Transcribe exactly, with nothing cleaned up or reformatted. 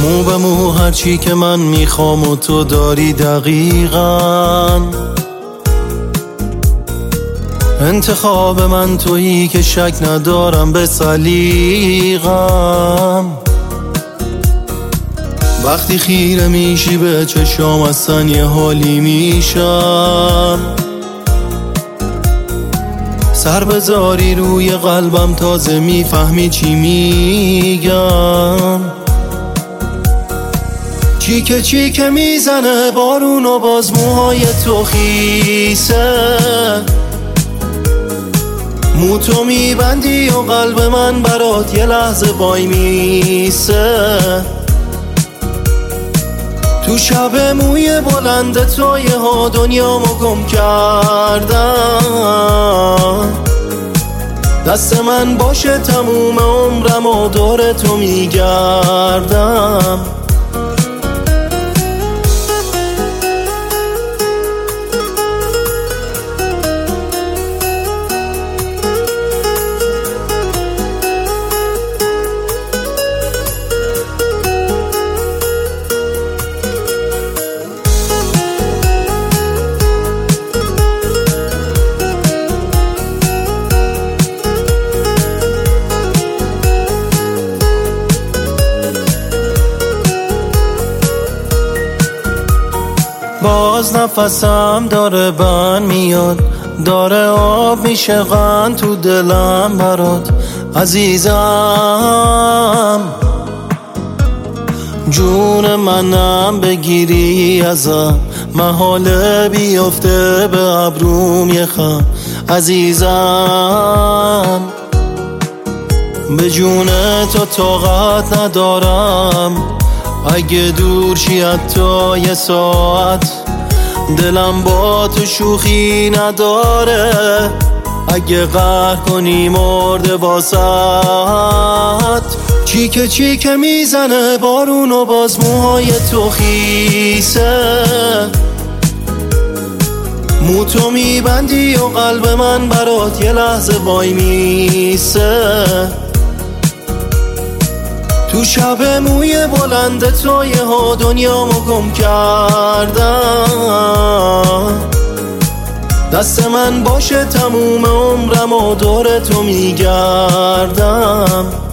مو به مو هرچی که من میخوام و تو داری دقیقاً. انتخاب من تویی که شک ندارم به سلیقم. وقتی خیره میشی به چشام اصلا یه حالی میشم. سر بذاری روی قلبم تازه میفهمی چی میگم. چی که چی که میزنه بارون و باز موهای تو خیسه. مو تو میبندی و قلب من برات یه لحظه وای میسه. تو شب موی بلند تو یه ها دنیامو گم کردم. دست من باشه تموم عمرم و دور تو میگردم. باز نفسم داره بند میاد، داره آب میشه غن تو دلم برات عزیزم. جون منم بگیری ازم، محاله بیفته به ابروم یه خم عزیزم. به جون تو طاقت ندارم، اگه دور شی حتی یه ساعت. دلم با تو شوخی نداره، اگه قهر کنی مرده واسط. چی که چی که میزنه بارون و باز موهای تو خیسه. مو تو میبندی و قلب من برات یه لحظه وای میسه. تو شب موی بلند تو یه ها دنیامو گم کردم. دست من باشه تموم عمرم و دور تو میگردم.